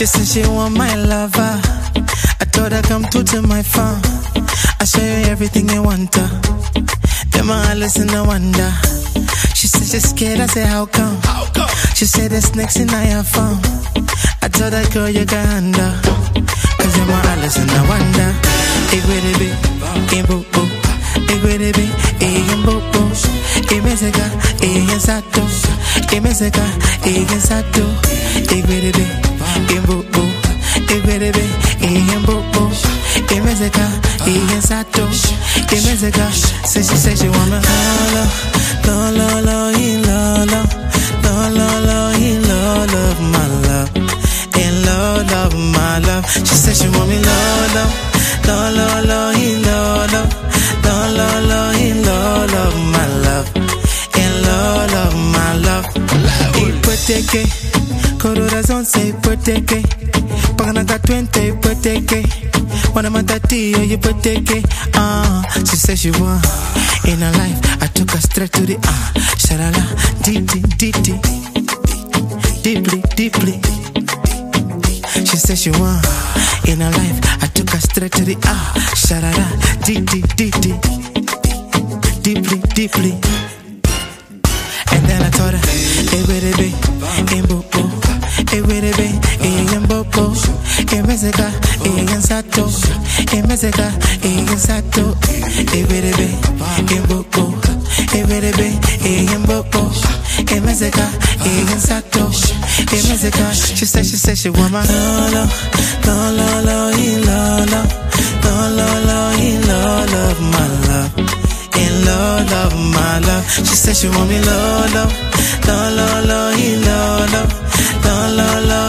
She said she want my lover. I told her come to my phone. I show you everything you want to. Then I listen, no wonder. She said she's scared, I said how come? She said there's snakes in her phone. I told her girl you can handle. Cause you're my Alice and I wonder. Ik weet het be, in bobo. Ik weet het be, in bobo. Ik ben zeker, in sato. Ik ben zeker, in sato. Ik weet het be, in bobo. Ik weet het be, in bobo. Ik ben zeker, in sato. Ik ben zeker. Say she say she want me lolo, lolo, lolo, lolo, lolo, love my love. In love, my love. She said she want me lolo, lolo, lolo, lolo, my love. In love, my love. Ipoteke, corazón se ipoteke. Paganaka 20 ipoteke. One of my daddy, oh, ipoteke. She said she want in her life. I took her straight to the shalala, deeply, deeply. She said she want in her life. I took her straight to the shalala, deeply. And then I told her, hey, wait, baby, in bobo, hey, wait, baby, in bobo, in Mexica, in sato, in Mexica, in sato, hey, wait, baby, in bobo, hey, wait, baby, in bobo, in Mexica, in sato, in Mexica. She said she want my lolo, love, my love. In love, my love. She said she want me lolo, lolo, lolo, lolo, lolo.